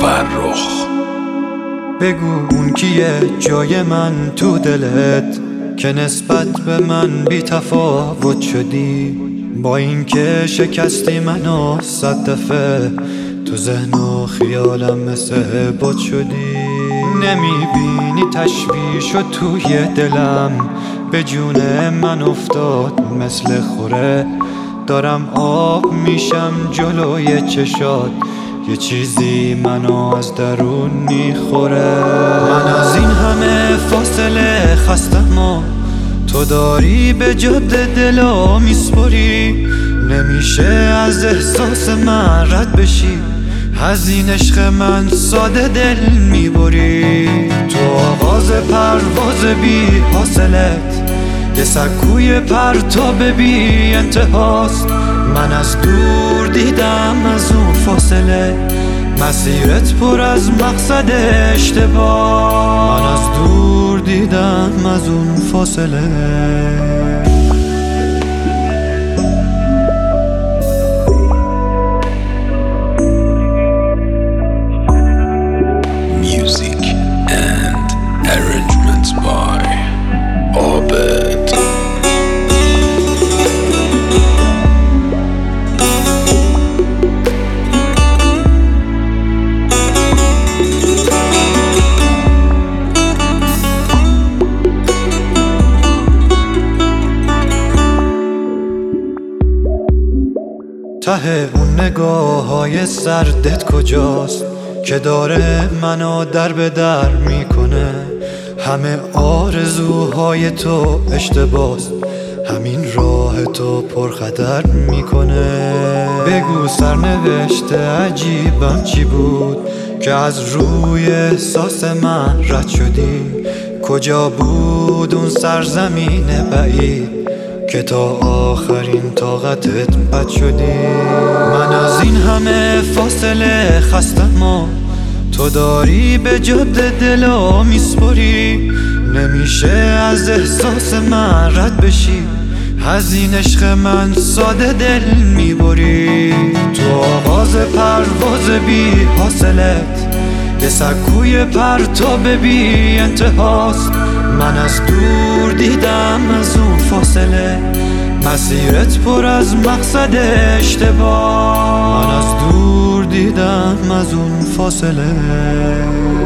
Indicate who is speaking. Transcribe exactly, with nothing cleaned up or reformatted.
Speaker 1: فرخ.
Speaker 2: بگو اون کیه جای من تو دلت که نسبت به من بی تفاوت شدی، با این که شکستی منو صد دفعه تو ذهن و خیالم مثل بت شدی. نمیبینی تشویش و توی دلم به جون من افتاد مثل خوره، دارم آب میشم جلوی چشات، یه چیزی منو از درون میخوره. من از این همه فاصله خستم و تو داری به جاده دلا میسپری، نمیشه از احساس من رد بشی، از این عشق من ساده دل میبری. تو آغاز پرواز بی حاصلت یه سکوی پرتاب بی انتهاست، من از دور دیدم از اون فاصله مسیرت پر از مقصد اشتباه، من از دور دیدم از اون فاصله.
Speaker 1: Music and arrangements by Abed.
Speaker 2: ته اون نگاه های سردت کجاست که داره منو در به در میکنه؟ همه آرزوهای تو اشتباست، همین راه تو پرخطر میکنه. بگو سرنوشت عجیبم چی بود که از روی احساس من رد شدی؟ کجا بود اون سرزمین بعید که تا آخرین طاقتت بد شدی؟ من از این همه فاصله خستم و تو داری به جاده دلا میسپری، نمیشه از احساس من رد بشی، از این عشق من ساده دل میبری. تو آغاز پرواز بی حاصلت یه سکوی پرتاب بی انتهاست، من از دور دیدم از اون فاصله مسیرت پر از مقصد اشتباه، من از دور دیدم از اون فاصله.